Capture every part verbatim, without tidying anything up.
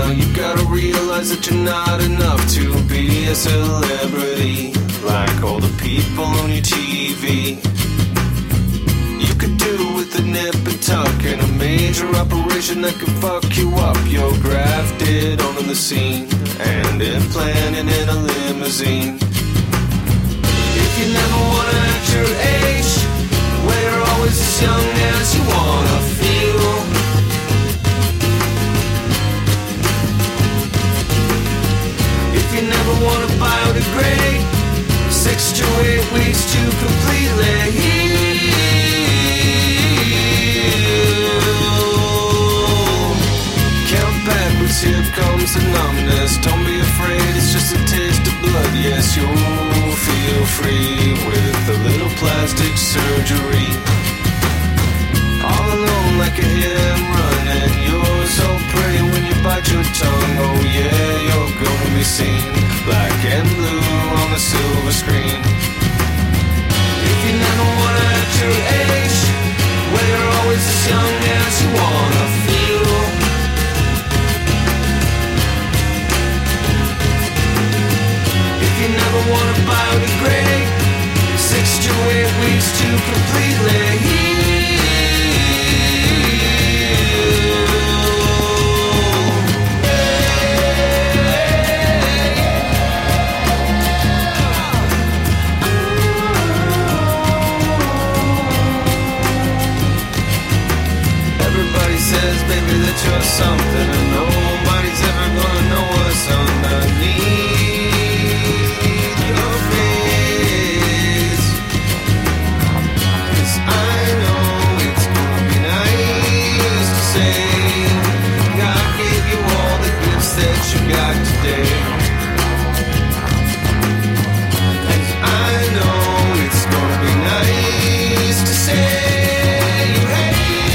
now you gotta realize that you're not enough to be a celebrity like all the people on your T V. You could do with a nip and tuck and a major operation that could fuck you up. You're grafted onto the scene and implanted in a limousine. If you never wanna act your age, where you're always as young as you wanna feel. If you never wanna biodegrade, six to eight weeks to completely heal. Count backwards, here comes the numbness. Don't be afraid, it's just a taste of blood. Yes, you'll feel free with a little plastic surgery. All alone like a hit and run, and you're so pretty when you bite your tongue. Oh yeah, you're gonna be seen black and blue on the silver screen. If you never wanna act your age, well you're always as young as you wanna feel. If you never wanna biodegrade, six to eight weeks to completely heal. Says, baby, that you're something, and nobody's ever gonna know what's underneath your face. 'Cause I know it's gonna be nice to say God gave you all the gifts that you got today. 'Cause I know it's gonna be nice to say you hate.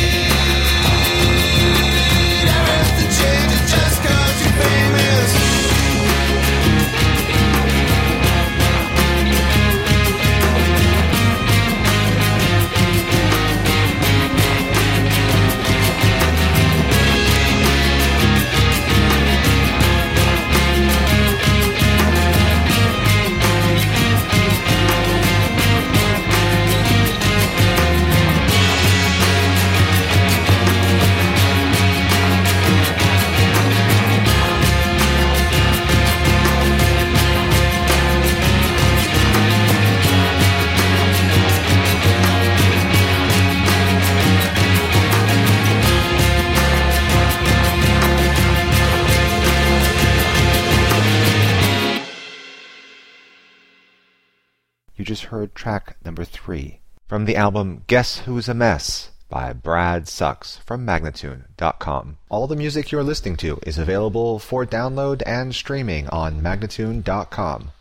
You just heard track number three from the album Guess Who's a Mess by Brad Sucks from Magnatune dot com. All the music you're listening to is available for download and streaming on Magnatune dot com.